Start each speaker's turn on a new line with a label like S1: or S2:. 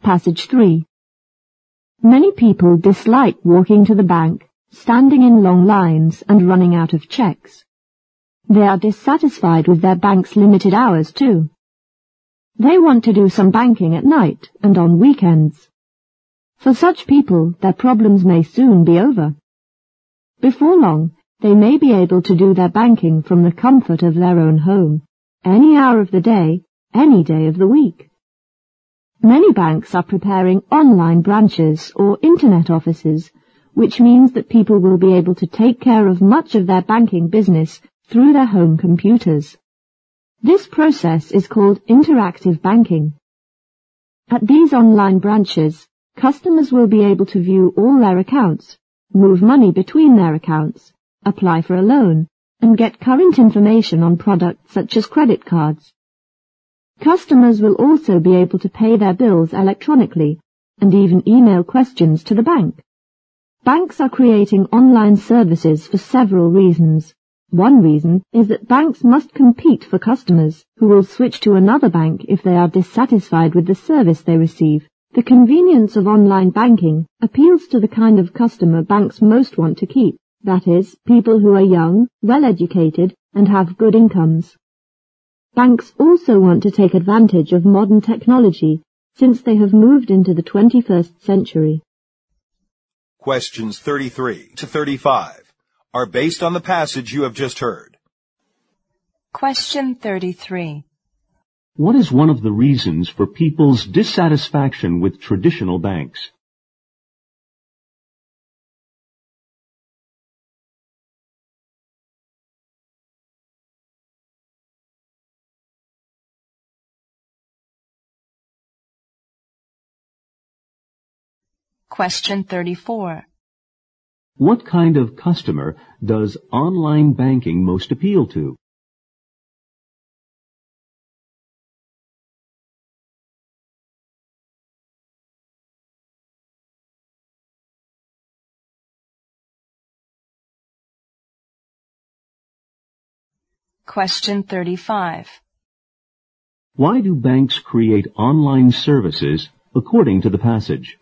S1: Passage 3. Many people dislike walking to the bank, standing in long lines and running out of checks. They are dissatisfied with their bank's limited hours too. They want to do some banking at night and on weekends. For such people, their problems may soon be over. Before long, they may be able to do their banking from the comfort of their own home, any hour of the day, any day of the week. Many banks are preparing online branches or internet offices, which means that people will be able to take care of much of their banking business through their home computers. This process is called interactive banking. At these online branches, customers will be able to view all their accounts, move money between their accounts, apply for a loan, and get current information on products such as credit cards. Customers will also be able to pay their bills electronically and even email questions to the bank. Banks are creating online services for several reasons. One reason is that banks must compete for customers who will switch to another bank if they are dissatisfied with the service they receive. The convenience of online banking appeals to the kind of customer banks most want to keep, that is, people who are young, well-educated, and have good incomes. Banks also want to take advantage of modern technology since they have moved into the 21st century.
S2: Questions 33 to 35 are based on the passage you have just heard.
S3: Question 33.
S4: What is one of the reasons for people's dissatisfaction with traditional banks?
S3: Question 34.
S4: What kind of customer does online banking most appeal to?
S3: Question 35.
S4: Why do banks create online services according to the passage?